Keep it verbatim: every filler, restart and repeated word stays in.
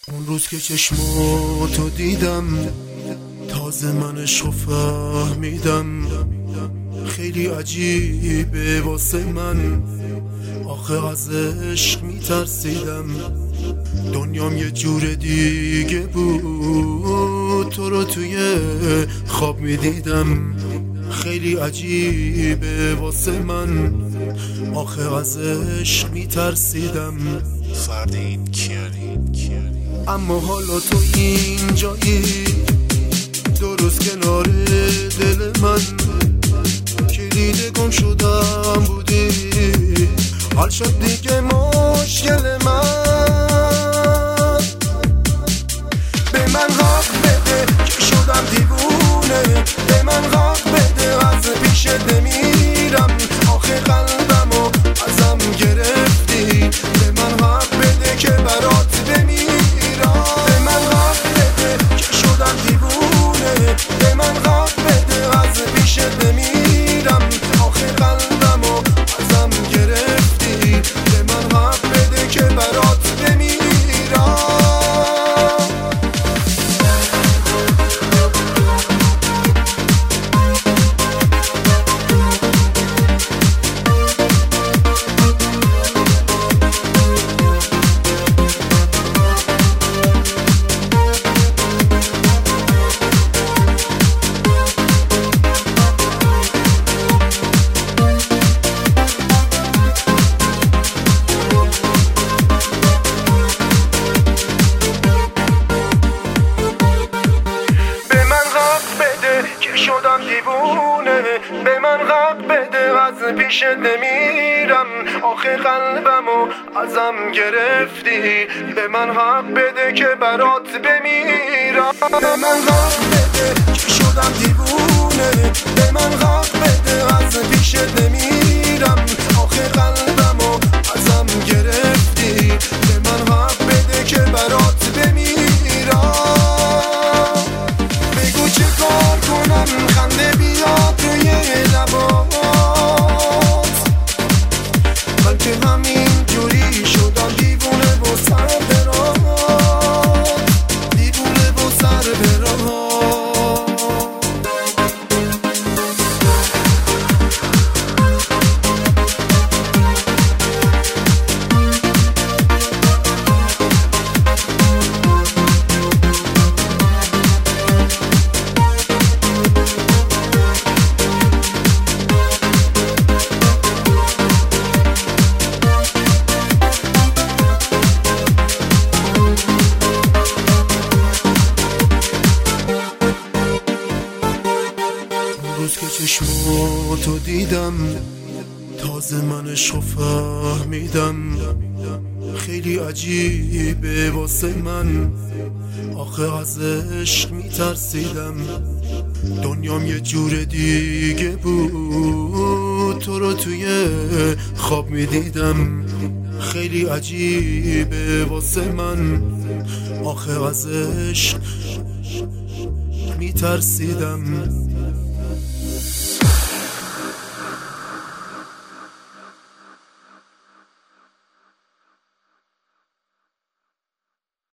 اون روز که چشماتو دیدم تازه من عشقو فهمیدم. خیلی عجیبه واسه من، آخه از عشق میترسیدم. دنیام یه جور دیگه بود، تو رو توی خواب میدیدم. خیلی عجیبه واسه من، آخه از عشق میترسیدم. فردین کیانی اما حالا تو اینجایی، درست کنار دل من. کلید گم شدم بودی، حل شد دیگه مشکل من. به من حق بده که شدم دیوونه، به من حق بده از پیش نمیرم. آخه قلبمو ازم گرفتی، به من حق بده که برات بمیرم. به من حق بده که شدم دیوونه، به من حق بده از پیش نمیرم. آخه قلبمو ازم گرفتی، به من حق بده که برات بمیرم. شدم دیوونه، به من حق بده از پیش نمیرم. آخه قلبمو ازم گرفتی، به من حق بده که برات بمیرم. به من حق بده که شدم دیوونه، به من حق بده از پیش نمیرم. آخه قلبمو ازم گرفتی، به من حق بده که برات بمیرم. بگو چه کار کنم خنده بیاد توی لبات، من که همین جوری شدم دیوونه و سر برات، دیوونه و سر برات. روز که چشماتو دیدم تازه من عشقو فهمیدم. خیلی عجیبه واسه من، آخه از عشق میترسیدم. دنیام یه جور دیگه بود، تو رو توی خواب میدیدم. خیلی عجیبه واسه من، آخه از عشق میترسیدم.